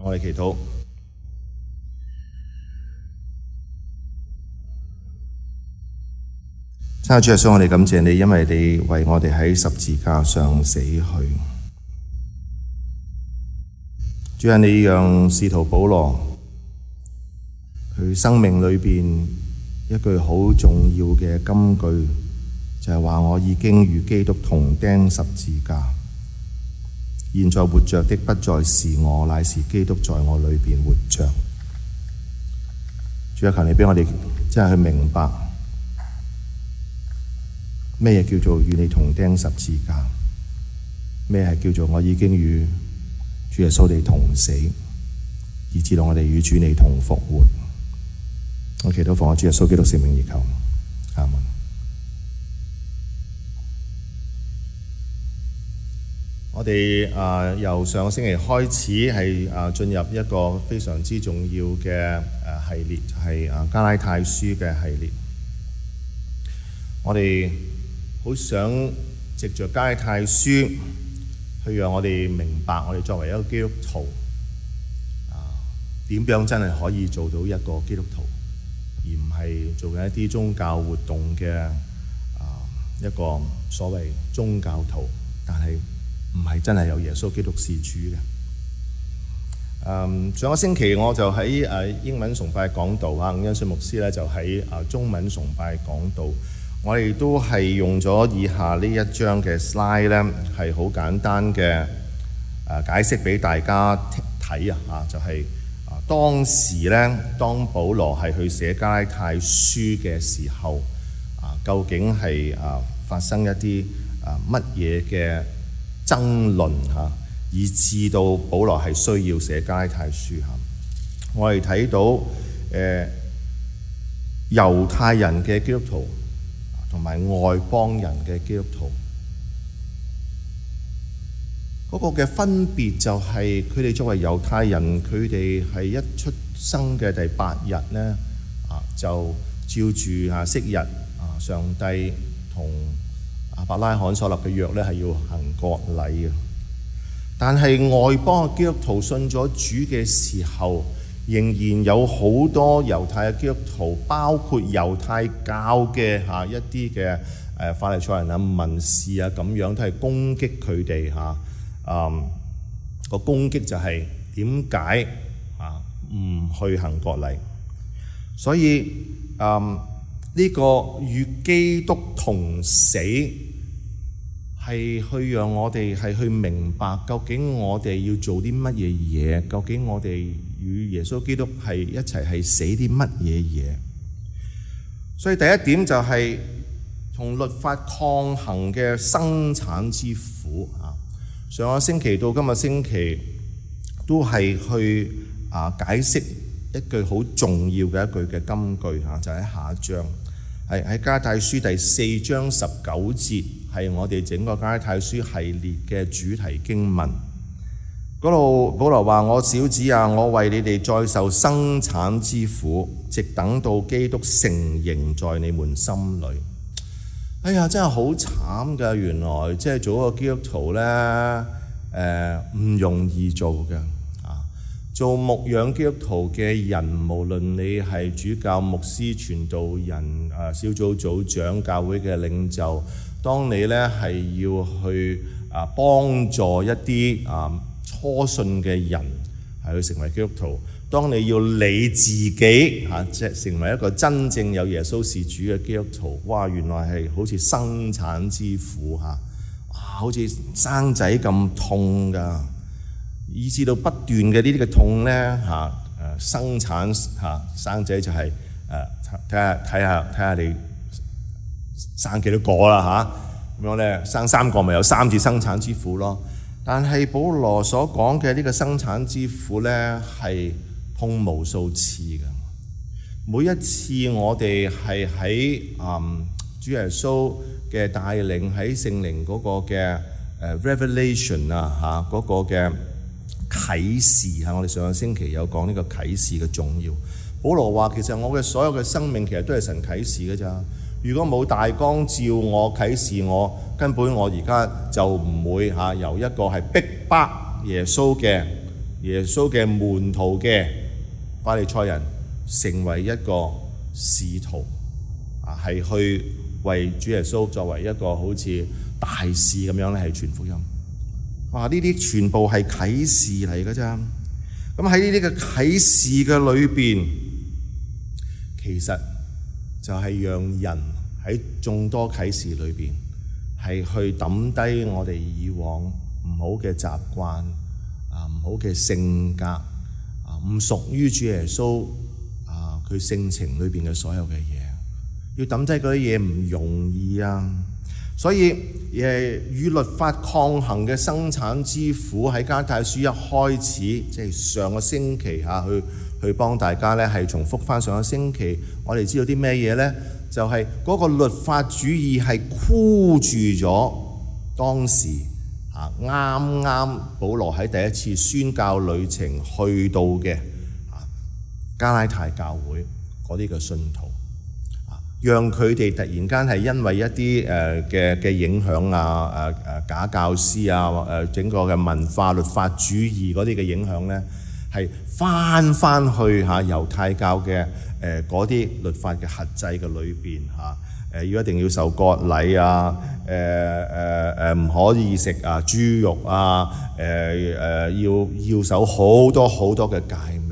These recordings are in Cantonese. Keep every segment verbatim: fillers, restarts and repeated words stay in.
我哋祈禱。親愛主耶穌，我哋感謝你，因為你為我哋喺十字架上死去。主啊，你讓使徒保羅佢生命裏邊一句好重要嘅金句，就係話我已經與基督同釘十字架，現在活着的不再是我，乃是基督在我裏邊活着。主啊，求你俾我哋真係去明白咩嘢叫做與你同釘十字架，咩係叫做我已經與主耶穌你同死，以至到我哋與主你同復活。我祈禱奉我主耶穌基督聖名而求，阿門。我哋啊、呃、由上個星期開始係啊、呃、進入一個非常之重要嘅誒、呃、系列，就係、是、啊加拉太書嘅系列。我哋好想藉着加拉太書去讓我哋明白，我哋作為一個基督徒啊點樣真係可以做到一個基督徒，而唔係做緊一啲宗教活動嘅啊一個所謂宗教徒，但係唔係真係有耶穌基督是主嘅。嗯，上個星期我就喺誒英文崇拜講道啊，伍恩信牧師咧就喺誒中文崇拜講道。我哋都係用咗以下呢一張嘅 slide 咧，係好簡單嘅誒解釋俾大家睇啊！啊，就係啊當時咧，當保羅係去寫加拉太書嘅時候，啊究竟係啊發生一啲啊乜嘢嘅爭論嚇，以致到保羅係需要寫加拉太書嚇。我哋睇到誒猶太人嘅基督徒同埋外邦人嘅基督徒嗰個嘅分別就係，佢哋作為猶太人，佢哋係一出生嘅第八日咧啊，就照住啊昔日啊上帝同亞伯拉罕所立嘅約咧，係要行割禮嘅。但係外邦嘅基督徒信咗主嘅時候，仍然有好多猶太嘅基督徒，包括猶太教嘅嚇一啲嘅誒法利賽人啊、文士啊咁樣，都係攻擊佢哋嚇。嗯，個攻擊就係點解啊唔去行割禮？所以嗯呢個與基督同死係去讓我哋係去明白究竟我哋要做啲乜嘢嘢，究竟我哋與耶穌基督係一齊係死啲乜嘢嘢。所以第一點就係同律法抗衡嘅生產之苦啊。上個星期到今個星期都係去啊解釋一句好重要嘅一句嘅金句嚇，就喺下一章，係喺加拉太書第四章十九節，係我哋整個加拉太書系列嘅主題經文。嗰度保羅話：我小子啊，我為你哋再受生產之苦，直等到基督成形在你們心裏。哎呀，真係好慘㗎！原來即係做一個基督徒咧，誒、呃、唔容易做嘅啊！做牧養基督徒嘅人，無論你係主教、牧師、傳道人、啊小組組長、教會嘅領袖，當你咧係要去啊幫助一啲啊初信嘅人係去成為基督徒，當你要你自己嚇即係成為一個真正有耶穌是主嘅基督徒，哇！原來係好似生產之苦嚇，哇！好似生仔咁痛㗎，以至到不斷嘅呢啲嘅痛咧嚇誒生產嚇生仔就係誒睇下睇下睇下你生幾多個啦嚇，咁樣咧生三個咪有三次生產之苦咯。但係保羅所講嘅呢個生產之苦咧係痛無數次嘅，每一次我哋係喺嗯主耶穌嘅帶領喺聖靈嗰個嘅誒 revelation 啊嚇嗰個嘅啟示嚇，我哋上個星期有講呢個啟示嘅重要。保羅話其實我嘅所有嘅生命其實都係神啟示嘅咋，如果冇大光照我啟示我，根本我而家就唔會嚇由一個係逼迫耶穌嘅耶穌嘅門徒嘅法利賽人成為一個使徒啊，係去為主耶穌作為一個好似大使咁樣咧，係傳福音。哇！呢啲全部係啟示嚟㗎咋。咁喺呢啲嘅啟示嘅裏邊，其實就係讓人喺眾多啟示裏邊係去抌低我哋以往唔好嘅習慣啊，唔好嘅性格啊，唔屬於主耶穌啊佢性情裏邊嘅所有嘅嘢，要抌低嗰啲嘢唔容易啊！所以誒與律法抗衡嘅生產之苦喺加拉太書一開始，即係上個星期嚇去去幫大家咧係重複翻上個星期，我哋知道啲咩嘢咧？就係嗰個律法主義係箍住咗當時啊啱啱保羅喺第一次宣教旅程去到嘅啊加拉太教會嗰啲嘅信徒。讓佢哋突然間係因為一啲誒嘅嘅影響啊，誒誒假教師啊，誒整個嘅文化律法主義嗰啲嘅影響咧，係翻翻去嚇猶太教嘅誒嗰啲律法嘅轄制嘅裏邊嚇，誒要一定要受割禮啊，誒誒誒唔可以食啊豬肉啊，誒誒要要守好多好多嘅誡命。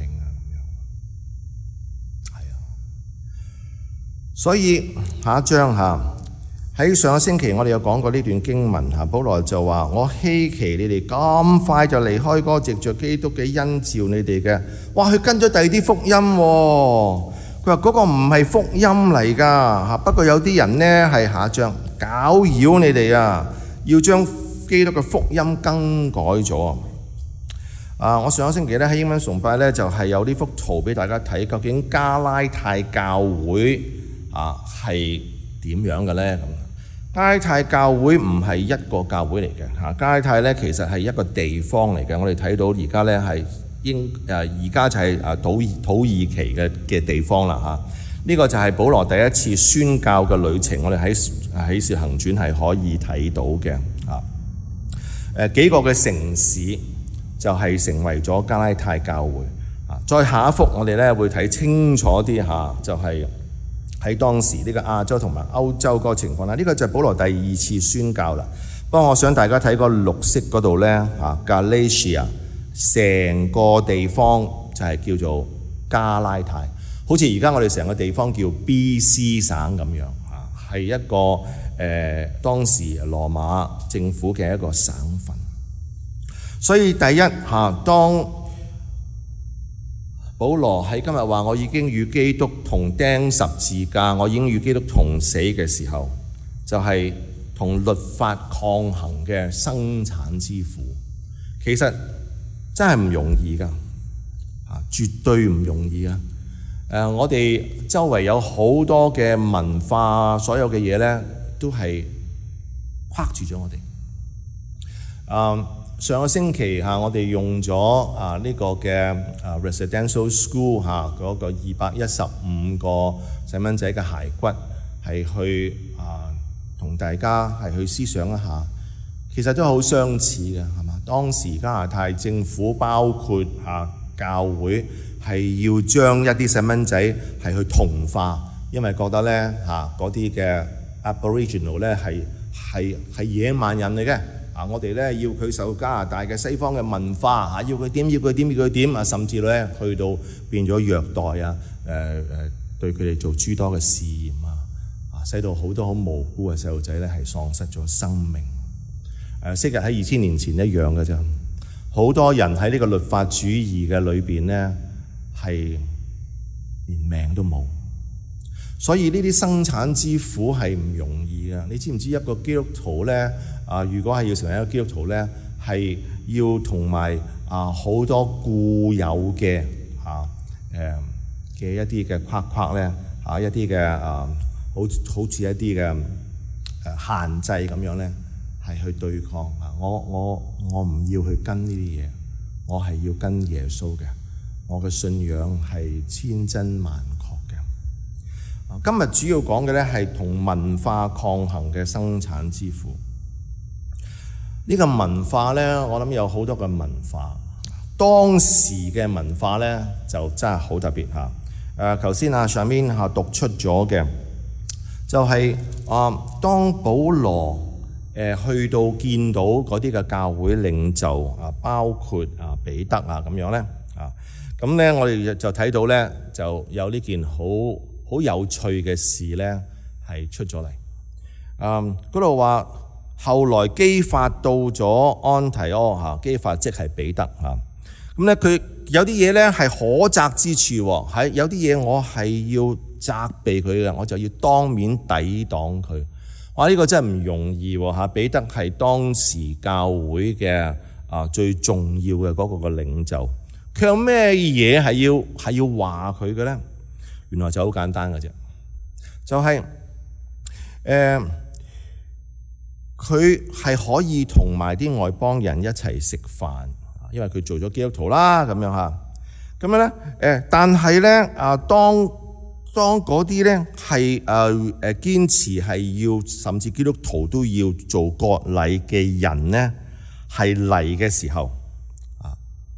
所以下一章嚇，喺上個星期我哋有講過呢段經文嚇，保羅就話：我希奇你哋咁快就離開嗰個藉著基督嘅恩召你哋嘅，哇！佢跟咗第二啲福音喎。佢話嗰個唔係福音嚟㗎嚇，不過有啲人呢係下一章攪擾你哋啊，要將基督嘅福音更改咗。啊！我上個星期咧喺英文崇拜咧就係有呢幅圖俾大家睇，究竟加拉太教會啊，係點樣嘅咧？咁加拉太教會唔係一個教會嚟嘅嚇，加拉太咧其實係一個地方嚟嘅。我哋睇到而家咧係英誒而家就係誒土土耳其嘅嘅地方啦嚇。呢、這個就係保羅第一次宣教嘅旅程，我哋喺喺《使徒行傳》係可以睇到嘅嚇。誒幾個嘅城市就係成為咗加拉太教會啊。再下一幅我哋咧會睇清楚啲嚇，就係、是。喺當時呢個亞洲同埋歐洲嗰個情況啦，呢個就係保羅第二次宣教啦。不過我想大家睇個綠色嗰度咧嚇，Galatia 成個地方就係叫做加拉太，好似而家我哋成個地方叫 B C 省咁樣嚇，係一個誒、呃、當時羅馬政府嘅一個省份。所以第一嚇，當保羅喺今日話我已經與基督同釘十字架，我已經與基督同死嘅時候，就係、是、同律法抗衡嘅生產之苦。其實真係唔容易㗎，啊，絕對唔容易啊！誒，我哋周圍有好多嘅文化，所有嘅嘢咧都係框住咗我哋。嗯。上個星期嚇，我哋用咗啊呢個嘅啊 residential school 嚇嗰個二百一十五個細蚊仔嘅骸骨，係去啊同大家係去思想一下，其實都好相似嘅，係嘛？當時加拿大政府包括嚇教會係要將一啲細蚊仔係去同化，因為覺得咧嚇嗰啲嘅 Aboriginal 咧係係係野蠻人嚟嘅。啊！我哋咧要佢受加拿大嘅西方嘅文化嚇，要佢點要佢點要佢點啊，甚至咧去到變咗虐待啊，誒、呃、誒對佢哋做諸多嘅試驗啊，啊使到好多好無辜嘅細路仔咧係喪失咗生命。誒昔日喺二千年前一樣嘅啫，好多人喺呢個律法主義嘅裏邊咧係連命都冇。所以呢啲生產之苦係唔容易嘅。你知唔知一個基督徒咧啊？如果係要成為一個基督徒咧，係要同埋啊好多固有嘅啊誒嘅一啲嘅框框咧啊一啲嘅啊好好似一啲嘅誒限制咁樣咧，係去對抗啊！我我我唔要去跟呢啲嘢，我係要跟耶穌嘅。我嘅信仰係千真萬確。今日主要講嘅咧係同文化抗衡嘅生產之苦。呢個文化咧，我諗有好多嘅文化， 當時嘅文化咧就真係好特別嚇。誒頭先啊上面嚇讀出咗嘅就係、是、啊、呃，當保羅誒、呃、去到見到嗰啲嘅教會領袖啊，包括啊彼得啊咁樣咧啊，咁咧我哋就睇到咧就有呢件好好有趣嘅事咧係出咗嚟。啊嗰度話後來基法到咗安提阿嚇，基法即係彼得嚇。咁咧佢有啲嘢咧係可責之處喎，係有啲嘢我係要責備佢嘅，我就要當面抵擋佢。哇！呢、這個真係唔容易喎嚇。彼得係當時教會嘅啊最重要嘅嗰個嘅領袖，佢有咩嘢係要係要話佢嘅咧？原來就好簡單嘅啫，就係誒佢係可以同埋啲外邦人一齊食飯。因為佢做咗基督徒啦，咁樣嚇，咁樣咧誒，但係咧啊，當當嗰啲咧係誒誒堅持係要，甚至基督徒都要做割禮嘅人咧，係嚟嘅時候啊，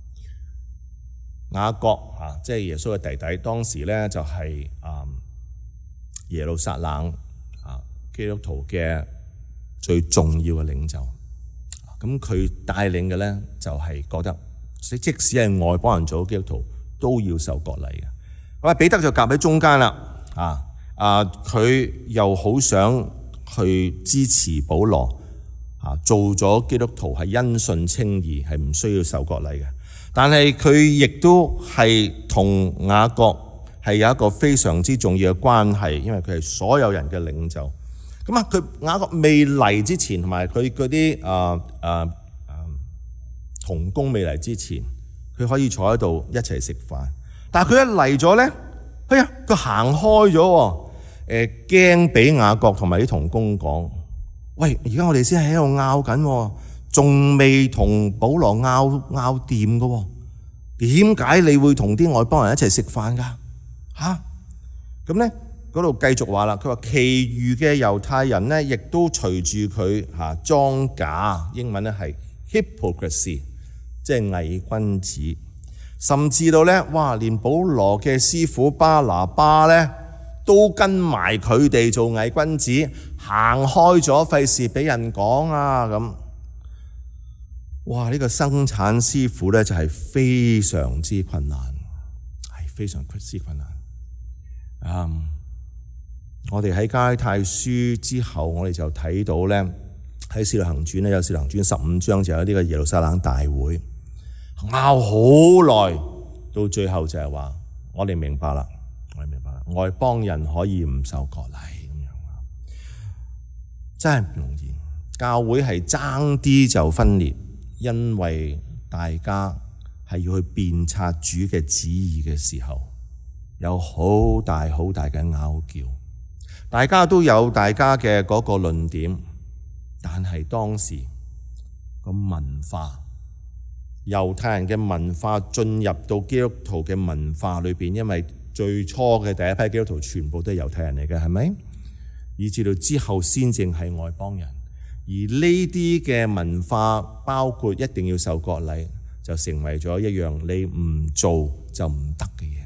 雅各啊，即係耶穌嘅弟弟，當時咧就係啊耶路撒冷啊基督徒嘅最重要嘅領袖。咁佢帶領嘅咧就係覺得，即即使係外邦人做基督徒都要受割禮嘅。咁啊彼得就夾喺中間啦，啊啊佢又好想去支持保羅，啊做咗基督徒係因信稱義，係唔需要受割禮嘅。但係佢亦都係同雅各係有一個非常之重要嘅關係，因為佢係所有人嘅領袖。咁啊，佢雅各未嚟之前，同埋佢嗰啲誒誒誒同工未嚟之前，佢可以坐喺度一齊食飯。但係佢一嚟咗咧，哎呀，佢行開咗喎。誒驚俾雅各同埋啲同工講，喂，而家我哋先喺度拗緊，仲未同保羅拗拗掂㗎喎。點解你會同啲外邦人一齊食飯㗎？嚇咁咧？嗰度繼續話啦，佢話其餘嘅猶太人咧，亦都隨住佢嚇裝假，英文咧係 hypocrisy， 即係偽君子，甚至到咧，哇，連保羅嘅師傅巴拿巴咧都跟埋佢哋做偽君子，行開咗，費事俾人講啊咁。哇！呢、這個生產師傅咧就係非常之困難，係非常之困難。嗯。我哋喺加拉太書之後，我哋就睇到咧喺《使徒行傳》咧有《使徒行傳》十五章就有呢個耶路撒冷大會，拗好耐，到最後就係話我哋明白啦，我哋明白啦，外邦人可以唔受割禮咁樣，真係唔容易。教會係爭啲就分裂，因為大家係要去辨察主嘅旨意嘅時候，有好大好大嘅拗撬。大家都有大家嘅嗰個論點，但係當時個文化，猶太人嘅文化進入到基督徒嘅文化裏邊，因為最初嘅第一批基督徒全部都係猶太人嚟嘅，係咪？以至到之後先正係外邦人，而呢啲嘅文化包括一定要受割禮，就成為咗一樣你唔做就唔得嘅嘢。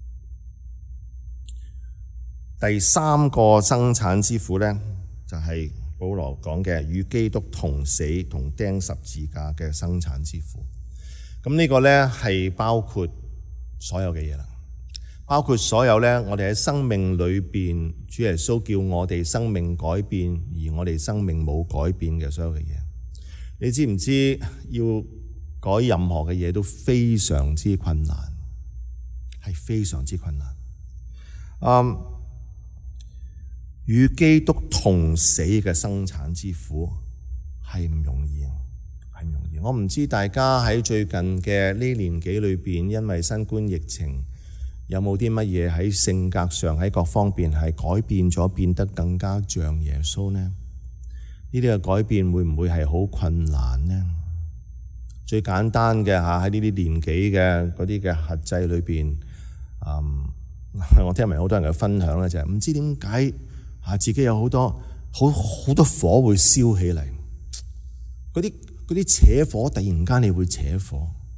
第三個生產之苦咧，就係、是、保羅講嘅與基督同死同釘十字架嘅生產之苦。咁呢個咧係包括所有嘅嘢啦，包括所有咧我哋喺生命裏邊，主耶穌叫我哋生命改變，而我哋生命冇改變嘅所有嘅嘢。你知唔知要改任何嘅嘢都非常之困難，係非常之困難。嗯。與基督同死嘅生產之苦係唔容易，係唔容易。我唔知大家喺最近嘅呢年幾裏邊，因為新冠疫情，有冇啲乜嘢喺性格上喺各方面係改變咗，變得更加像耶穌呢？呢啲嘅改變會唔會係好困難呢？最簡單嘅嚇喺呢啲年紀嘅嗰啲嘅核制裏邊，嗯，我聽聞好多人嘅分享咧，就係唔知點解。啊！自己有好多好好多火會燒起嚟，嗰啲嗰啲扯火，突然間你會扯火，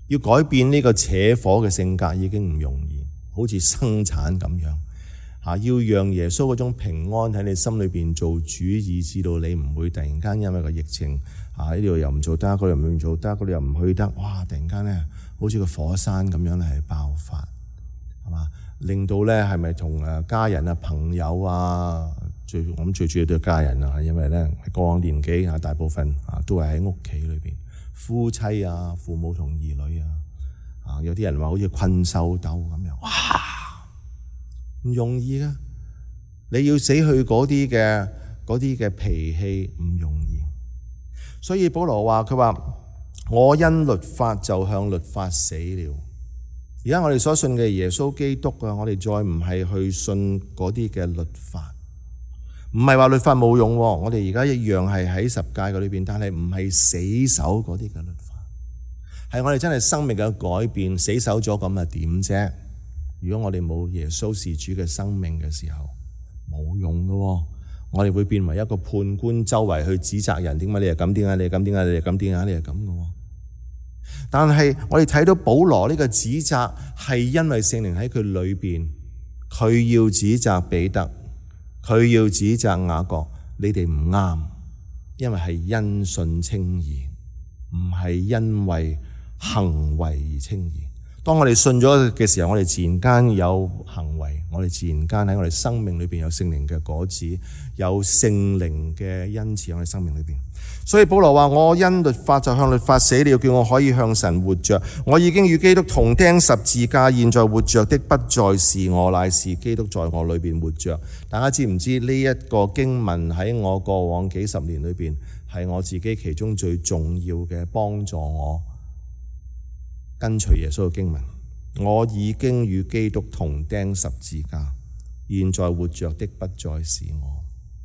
要改變呢個扯火嘅性格已經唔容易，好似生產咁樣嚇。要讓耶穌嗰種平安喺你心裏邊做主，以至到你唔會突然間因為個疫情啊呢度又唔做得，嗰度又唔做得，嗰度又唔去得，哇！突然間咧好似個火山咁樣咧係爆發，係嘛？令到咧係咪同誒家人啊、朋友啊，最我諗最主要都係家人啊，因為咧過往年紀啊，大部分啊都係喺屋企裏邊，夫妻啊、父母同兒女啊，啊有啲人話好似困獸鬥咁樣，哇！唔容易噶，你要死去嗰啲嘅嗰啲嘅脾氣唔容易，所以保羅話佢話我因律法就向律法死了。而家我哋所信嘅耶穌基督啊，我哋再唔係去信嗰啲嘅律法，唔係話律法冇用，我哋而家一樣係喺十誡嘅裏邊，但係唔係死守嗰啲嘅律法，係我哋真係生命嘅改變。死守咗咁啊點啫？如果我哋冇耶穌是主嘅生命嘅時候，冇用噶，我哋會變為一個判官，周圍去指責人，點解你係咁？點解你係咁？點解你係咁？點解你係咁噶？但係我哋睇到保羅呢個指責係因為聖靈喺佢裏邊，佢要指責彼得，佢要指責雅各，你哋唔啱，因為係因信稱義，唔係因為行為而稱義。當我哋信咗嘅時候，我哋自然間有行為，我哋自然間喺我哋生命裏邊有聖靈嘅果子，有聖靈嘅恩賜喺我哋生命裏邊。所以保羅話：我因律法就向律法死了，叫我可以向神活着。我已經與基督同釘十字架，現在活着的不再是我，乃是基督在我裏邊活着。大家知唔知呢一個經文喺我過往幾十年裏邊係我自己其中最重要嘅幫助我跟隨耶穌嘅經文？我已經與基督同釘十字架，現在活着的不再是我。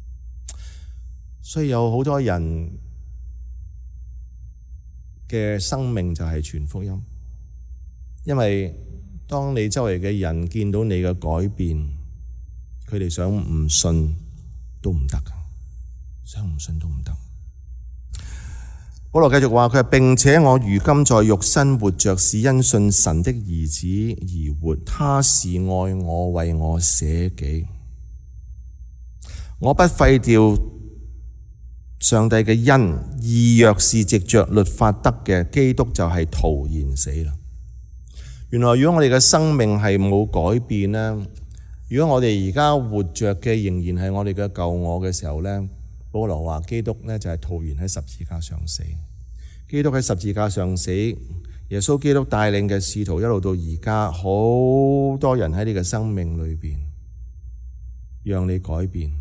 所以有好多人嘅生命就係傳福音，因為當你周圍嘅人見到你嘅改變，佢哋想唔信都唔得，想唔信都唔得。保羅繼續話，佢話並且我如今在肉身活着，是因信神的兒子而活，他是愛我，為我捨己，我不廢掉上帝嘅恩，義若是藉着律法得嘅，基督就係徒然死啦。原來如果我哋嘅生命係冇改變呢，如果我哋而家活着嘅仍然係我哋嘅舊我嘅時候呢，保羅話基督呢就係徒然喺十字架上死。基督喺十字架上死，耶穌基督帶領嘅使徒一路到而家，好多人喺你嘅生命裏邊讓你改變，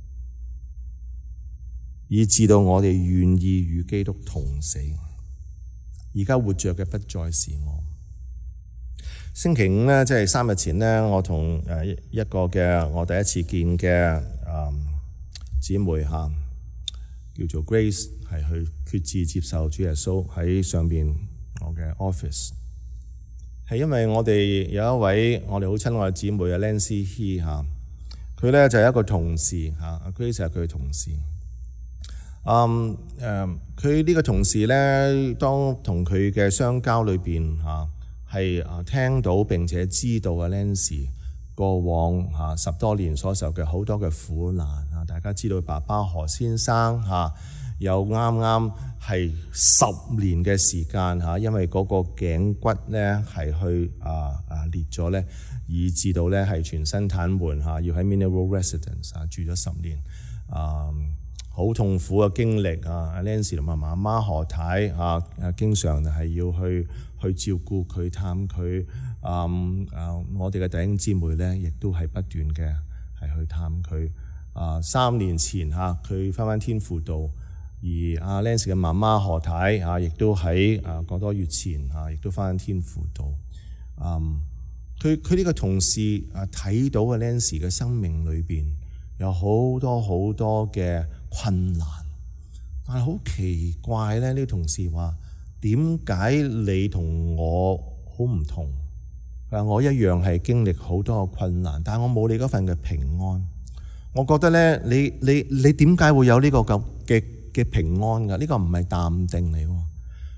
以致到我哋願意與基督同死。而家活着嘅不再是我。星期五呢，即係三日前呢，我同誒一個嘅我第一次見嘅誒姊妹吓，叫做 Grace， 係去決志接受主耶穌喺上邊我嘅 office。係因為我哋有一位我哋好親愛嘅姊妹啊 Nancy He 吓，佢咧就係一個同事吓，Grace 係佢嘅同事。嗯誒，佢呢個同事咧，當同佢嘅相交裏邊吓，係啊聽到並且知道啊 Nancy 過往吓十多年所受嘅好多嘅苦難啊，大家知道爸爸何先生吓，有啱啱係十年嘅時間吓，因為嗰個頸骨咧係去啊啊裂咗咧，以致到咧係全身癱瘓吓，要喺 Mineral Residence 啊住咗十年啊。好痛苦嘅經歷啊！阿 Nancy 同埋媽媽何太啊，啊經常係要去去照顧佢、探佢。啊啊！我哋嘅弟兄姊妹咧，亦都係不斷嘅係去探佢。啊，三年前嚇佢返返天父道，而阿 Nancy 嘅媽媽何太啊，亦都喺啊個多月前嚇，亦都返返天父道。嗯，佢佢呢個同事啊睇到阿 Nancy 嘅生命裏邊有好多好多嘅困難，但係好奇怪咧，呢個同事話：點解你同我好唔同？佢話我一樣係經歷好多嘅困難，但係我冇你嗰份嘅平安。我覺得咧，你你你點解會有呢個咁嘅嘅平安㗎？呢個唔係淡定嚟喎。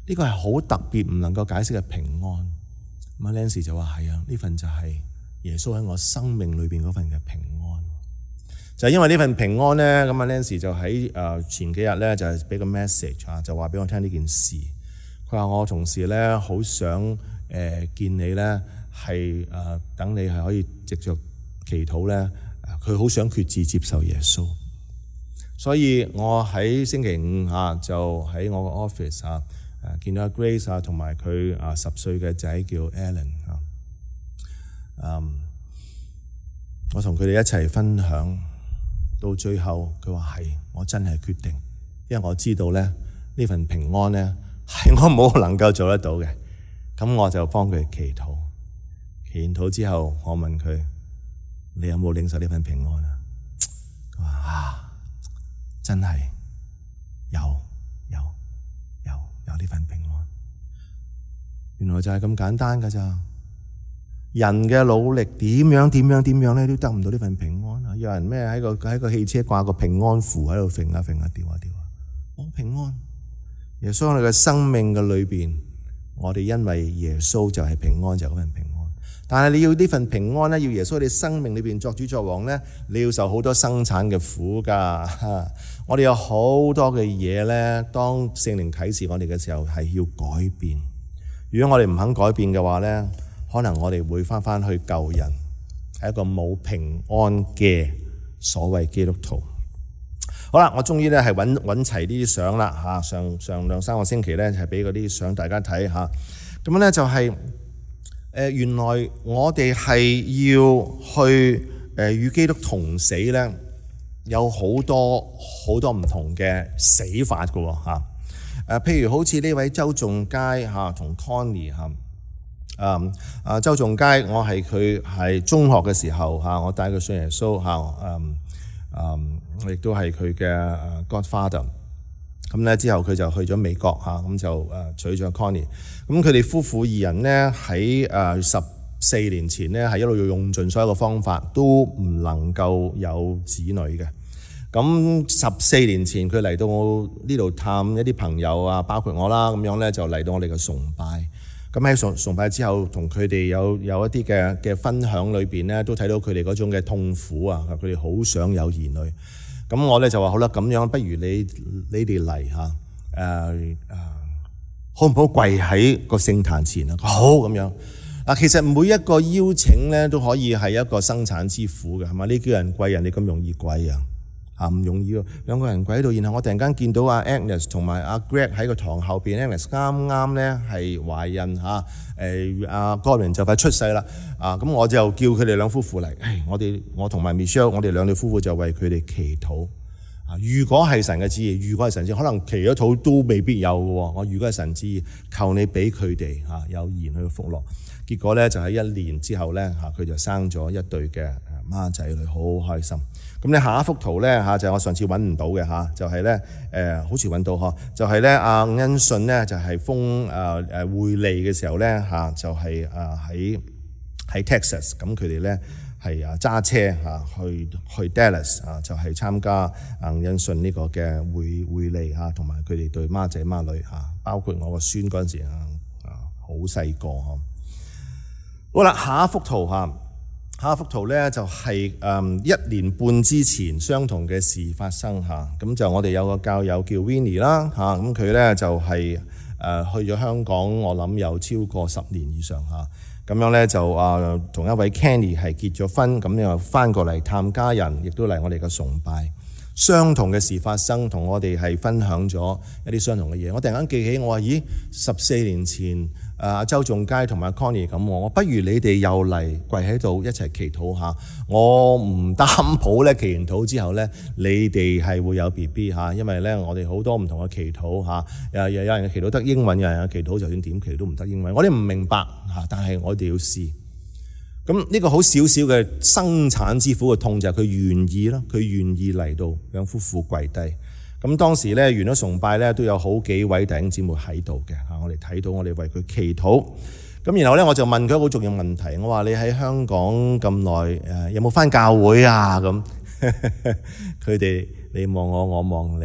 呢個係好特別唔能夠解釋嘅平安。咁啊 Nancy 就話係啊，呢份就係耶穌喺我生命裏邊嗰份嘅平安。就係因為呢份平安咧，咁啊 Nancy 就喺誒前幾日咧就係俾個 message 啊，就話俾我聽呢件事。佢話我同事咧好想誒、呃、見你咧，係誒、呃、等你係可以藉着祈禱咧，佢好想決志接受耶穌。所以我喺星期五啊，就喺我個 office 啊，誒見到阿 Grace 啊，同埋佢啊十歲嘅仔叫 Alan 啊，嗯，我同佢哋一齊分享，到最後佢話係，我真係決定，因為我知道咧呢份平安咧係我冇能夠做得到嘅，咁我就幫佢祈禱，祈完禱之後，我問佢：你有冇領受呢份平安啊？佢話啊。真係有有有有呢份平安，原來就係咁簡單㗎咋。人嘅努力點樣點樣點樣咧，都得唔到呢份平安啊！有人咩喺個喺個汽車掛個平安符喺度揈下揈下掉下掉下，冇平安。耶穌喺我哋嘅生命嘅裏邊，我哋因為耶穌就係平安，就係嗰份平安。但係你要呢份平安咧，要耶穌喺你生命裏邊作主作王咧，你要受好多生產嘅苦噶。我哋有好多嘅嘢咧，當聖靈啟示我哋嘅時候係要改變。如果我哋唔肯改變嘅話咧，可能我哋會翻翻去舊人，係一個冇平安嘅所謂基督徒。好啦，我終於咧係揾揾齊呢啲相啦嚇。上上兩三個星期咧係俾嗰啲相大家睇嚇。咁樣咧就係、是。誒原來我哋係要去誒與基督同死咧，有好多好多唔同嘅死法㗎喎嚇。誒譬如好似呢位周仲佳嚇同 Connie 嚇，誒啊周仲佳，我係佢係中學嘅時候嚇，我帶佢信耶穌嚇，誒誒我亦都係佢嘅 Godfather。咁咧之後佢就去咗美國嚇，咁就誒娶咗 Connie。咁佢哋夫婦二人咧喺誒十四年前咧係一路要用盡所有嘅方法，都唔能夠有子女嘅。咁十四年前佢嚟到我呢度探一啲朋友啊，包括我啦，咁樣咧就嚟到我哋嘅崇拜。咁喺崇崇拜之後，同佢哋有有一啲嘅嘅分享裏邊咧，都睇到佢哋嗰種嘅痛苦啊，佢哋好想有兒女。咁我咧就話好啦，咁樣不如你你哋嚟嚇，誒、呃、誒，好唔好跪喺個聖壇前啊？好咁樣。嗱，其實每一個邀請咧都可以係一個生產之苦嘅，係嘛？呢叫人跪人，你咁容易跪啊？嚇唔容易喎，兩個人跪喺度，然後我突然間見到阿 Agnes 同埋阿 Greg 喺個堂後邊 ，Agnes 啱啱咧係懷孕嚇，誒阿 Gordon 就快出世啦，啊咁我就叫佢哋兩夫婦嚟，誒我哋我同埋 Michelle， 我哋兩對夫婦就為佢哋祈禱。啊，如果係神嘅旨意，如果係神旨意，可能祈咗禱都未必有嘅喎。我如果係神旨意，求你俾佢哋嚇有兒女嘅福樂。結果咧就喺一年之後咧嚇，佢就生咗一對嘅孖仔女，好開心。咁你下一幅圖咧嚇就係我上次揾唔到嘅嚇，就係咧誒好似揾到嗬，就係咧阿恩信咧就係封誒誒會利嘅時候咧嚇，就係誒喺喺 Texas， 咁佢哋咧係啊揸車嚇去去 Dallas 啊，就係參加啊恩信呢個嘅會會利嚇，同埋佢哋對孖仔孖女嚇，包括我個孫嗰陣時啊啊好細個嗬。好啦，下一幅圖嚇。下一幅圖咧就係誒一年半之前相同嘅事發生嚇，咁就我哋有個教友叫 Winnie 啦嚇，咁佢咧就係誒去咗香港，我諗有超過十年以上嚇，咁樣咧就啊同一位 Kenny 係結咗婚，咁又翻過嚟探家人，亦都嚟我哋嘅崇拜，相同嘅事發生，同我哋係分享咗一啲相同嘅嘢。我突然間記起，我話咦十四年前。啊，周仲佳同埋 Connie 咁，我不如你哋又嚟跪喺度一齊祈禱下。我唔擔保咧，祈完禱之後咧，你哋係會有 B B 嚇，因為咧我哋好多唔同嘅祈禱嚇，有有有人嘅祈禱得英文，有人嘅祈禱就算點祈都唔得英文。我哋唔明白嚇，但係我哋要試。咁呢個好少少嘅生產之苦嘅痛就係佢願意啦，佢願意嚟到兩夫婦跪低。咁當時咧完咗崇拜咧，都有好幾位弟兄姊妹喺度嘅嚇，我哋睇到我哋為佢祈禱。咁然後咧我就問佢一個好重要問題，我話你喺香港咁耐誒，有冇返教會啊？咁佢哋你望我，我望你，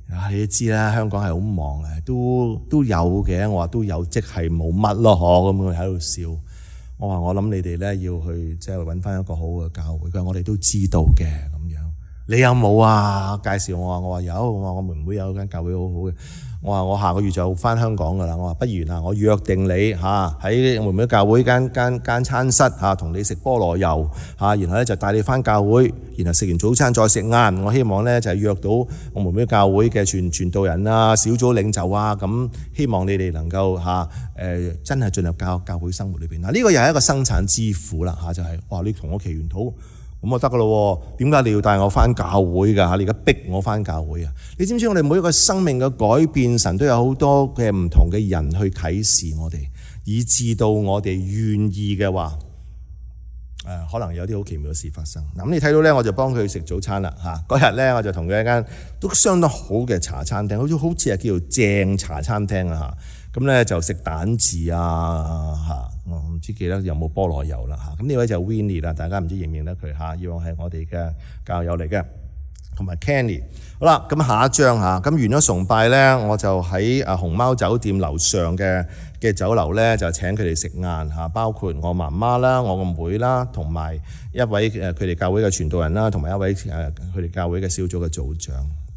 啊，你都知啦，香港係好忙嘅，都都有嘅。我話都有，即係冇乜咯，嗬。咁佢喺度笑。我話我諗你哋咧要去即係揾翻一個好嘅教會。佢話我哋都知道嘅咁樣。你有冇啊？介紹我話，我話有。我話我們會有間教會好好嘅。我話我下個月就翻香港噶啦。我話不如啊，我約定你嚇喺我們會教會間間間餐室嚇，同你食菠蘿油嚇，然後咧就帶你翻教會，然後食完早餐再食晏。我希望咧就係約到我們會教會嘅傳傳道人啊、小組領袖啊，咁希望你哋能夠嚇誒真係進入教教會生活裏邊。嗱，呢個又係一個生產之父啦嚇，就係哇你同我祈完禱。咁就得噶咯喎？點解你要帶我翻教會㗎？你而家逼我翻教會啊？你知唔知我哋每一個生命嘅改變，神都有好多嘅唔同嘅人去啟示我哋，以至到我哋願意嘅話，誒、呃、可能有啲好奇妙嘅事發生。嗱，咁你睇到咧，我就幫佢食早餐啦嚇。嗰日咧，我就同佢一間都相當好嘅茶餐廳，好似好似係叫做正茶餐廳啊嚇。咁咧就食蛋治啊嚇，我唔知記得有冇菠蘿油啦嚇。咁呢位就 Winnie 啦，大家唔知認唔認得佢嚇？以往係我哋嘅教友嚟嘅，同埋 Kenny。好啦，咁下一章嚇，咁完咗崇拜咧，我就喺啊熊貓酒店樓上嘅嘅酒樓咧，就請佢哋食晏嚇，包括我媽媽啦、我個妹啦，同埋一位誒佢哋教會嘅傳道人啦，同埋一位誒佢哋教會嘅小組嘅組長。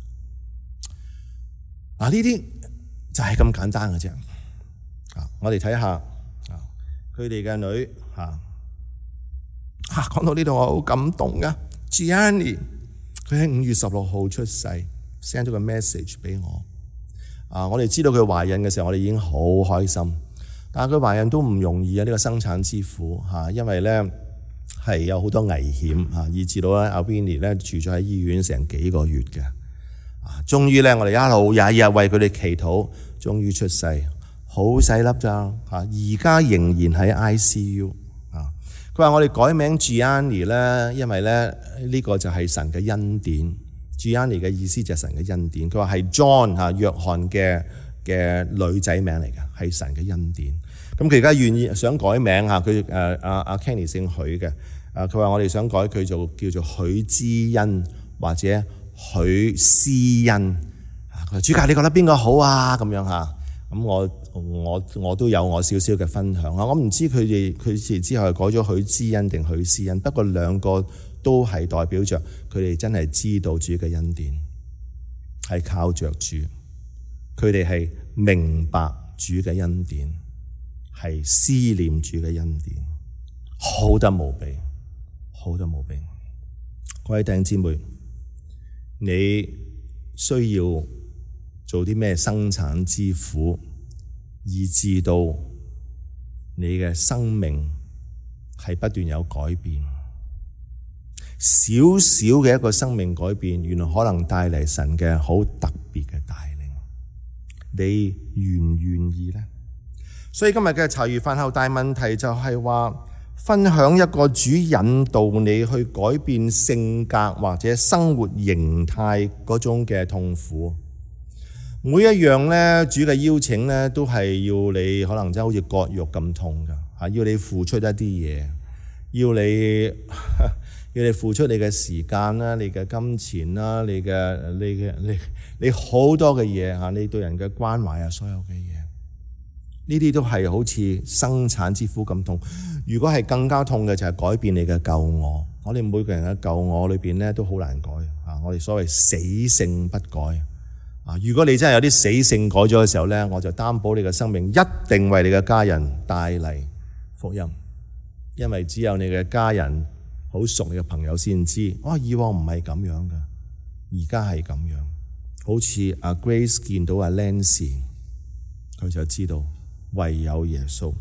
啊，呢啲就係咁簡單嘅啫。啊，我哋睇下啊，佢哋嘅女啊，啊講到呢度我好感動噶。Gianni 佢喺五月十六號出世 ，send 咗個 message 俾我。啊，我哋知道佢懷孕嘅時候，我哋已經好開心。但係佢懷孕都唔容易啊！呢、這個生產之苦嚇，因為咧係有好多危險嚇，以至到咧阿 Winnie 咧住咗喺醫院成幾個月嘅。啊，終於咧我哋一路日日為佢哋祈禱，終於出世，好細粒咋嚇，而家仍然喺 I C U 啊。佢話我哋改名 Gianni 咧，因為咧呢、這個就係神嘅恩典。Gianni 嘅意思就係神嘅恩典。佢話係 John 嚇約翰嘅嘅女仔名嚟嘅，係神嘅恩典。咁佢而家願意想改名嚇，佢誒阿阿 Kenny 姓許嘅。啊，佢話我哋想改佢做叫做許之恩或者許思恩。啊，佢話主教你覺得邊個好啊？咁樣嚇。咁我我我都有我少少嘅分享啊！我唔知佢哋佢哋之後係改咗許之恩定許思恩，不過兩個都係代表着佢哋真係知道主嘅恩典，係靠着主，佢哋係明白主嘅恩典，係思念主嘅恩典，好得無比，好得無比。各位弟兄姊妹，你需要做啲咩生產之苦，以致到你嘅生命係不斷有改變。少少嘅一個生命改變，原來可能帶嚟神嘅好特別嘅帶領。你願唔願意呢？所以今日嘅茶餘飯後大問題就係話，分享一個主引導你去改變性格或者生活形態嗰種嘅痛苦。每一樣咧，主嘅邀請咧，都係要你可能真係好似割肉咁痛噶嚇，要你付出一啲嘢，要你要你付出你嘅時間啦、你嘅金錢啦、你嘅你嘅你你好多嘅嘢嚇，你對人嘅關懷啊，所有嘅嘢，呢啲都係好似生產之苦咁痛。如果係更加痛嘅，就係改變你嘅舊我。我哋每個人嘅舊我裏邊咧都好難改嚇，我哋所謂死性不改。啊！如果你真係有啲死性改咗嘅時候咧，我就擔保你嘅生命一定為你嘅家人帶嚟福音，因為只有你嘅家人好熟你嘅朋友先知。哦，以往唔係咁樣噶，而家係咁樣。好似阿 Grace 見到阿 Lancy， 佢就知道唯有耶穌。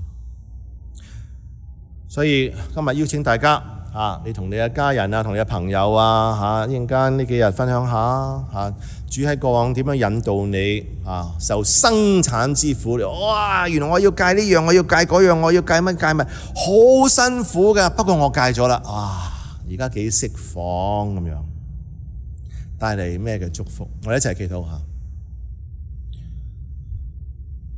所以今日邀請大家啊，你同你嘅家人啊，同你嘅朋友啊，嚇一陣間呢幾日分享下嚇。主喺過往點樣引導你啊？受生產之苦，哇！原來我要戒呢樣，我要戒嗰樣，我要戒乜戒乜，好辛苦㗎。不過我戒咗啦，哇！而家幾釋放咁樣，帶嚟咩嘅祝福？我哋一齊祈禱下。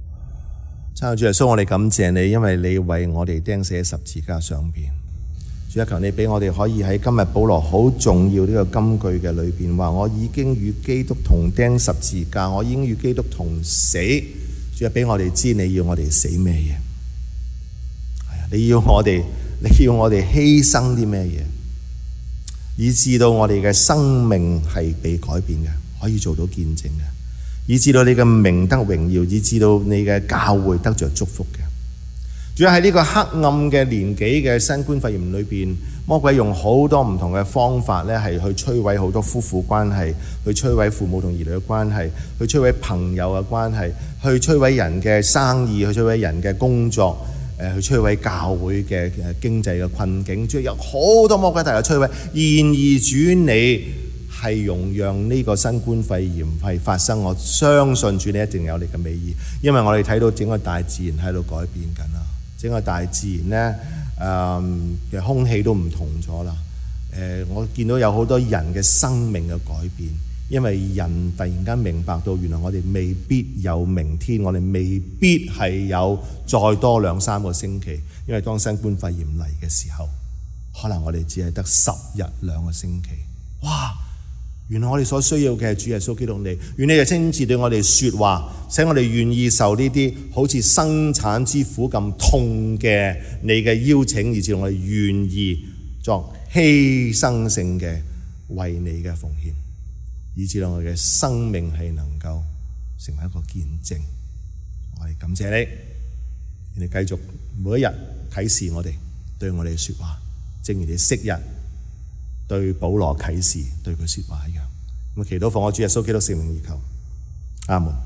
親愛主耶穌，我哋感謝你，因為你為我哋釘死喺十字架上邊。 主啊，求你俾我哋可以喺今日保羅好重要呢個金句嘅裏邊話，我已經與基督同釘十字架，我已經與基督同死。主啊，俾我哋知你要我哋死咩嘢？係啊，你要我哋，你要我哋犧牲啲咩嘢？以至到我哋嘅生命係被改變嘅，可以做到見證嘅，以至到你嘅名得榮耀，以至到你嘅教會得着祝福嘅。主要喺呢個黑暗嘅年紀嘅新冠肺炎裏邊，魔鬼用好多唔同嘅方法咧，係去摧毀好多夫婦關係，去摧毀父母同兒女嘅關係，去摧毀朋友嘅關係，去摧毀人嘅生意，去摧毀人嘅工作，誒去摧毀教會嘅誒經濟嘅困境。主要有好多魔鬼大嘅摧毀，然而主你係容讓呢個新冠肺炎係發生，我相信主你一定有你嘅美意，因為我哋睇到整個大自然喺度改變緊啦。整個大自然咧，誒嘅空氣都唔同咗啦。誒，我見到有好多人嘅生命嘅改變，因為人突然間明白到，原來我哋未必有明天，我哋未必係有再多兩三個星期。因為當新冠肺炎嚟嘅時候，可能我哋只係得十日兩個星期。哇！原來我哋所需要嘅係主耶穌基督你，願你就親自對我哋說話，使我哋願意受呢啲好似生產之苦咁痛嘅你嘅邀請，以至我哋願意作犧牲性嘅為你嘅奉獻，以至我哋嘅生命係能夠成為一個見證。我哋感謝你，願你繼續每一日啟示我哋，對我哋說話，正如你昔日對保羅啟示對佢說話一樣。咁祈禱奉我主耶穌基督聖名而求，阿門。